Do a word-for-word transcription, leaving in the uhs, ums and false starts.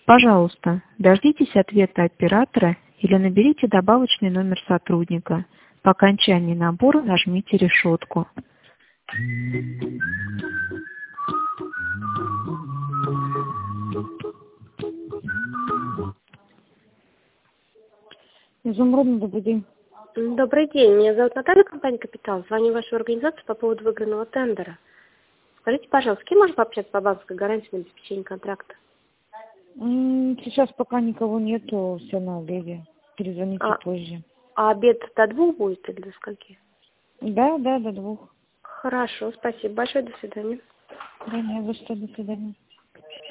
Пожалуйста, дождитесь ответа оператора или наберите добавочный номер сотрудника. По окончании набора нажмите решетку. Изумрудный, добрый день. Добрый день, меня зовут Наталья, компания «Капитал». Звоню в вашу организацию по поводу выигранного тендера. Скажите, пожалуйста, с кем можно пообщаться по банковской гарантии на обеспечение контракта? Сейчас пока никого нету, все на обеде. Перезвоните А, позже. а обед до двух будет или до скольки? Да, да, до двух. Хорошо, спасибо большое, до свидания. Да, не за что, до свидания.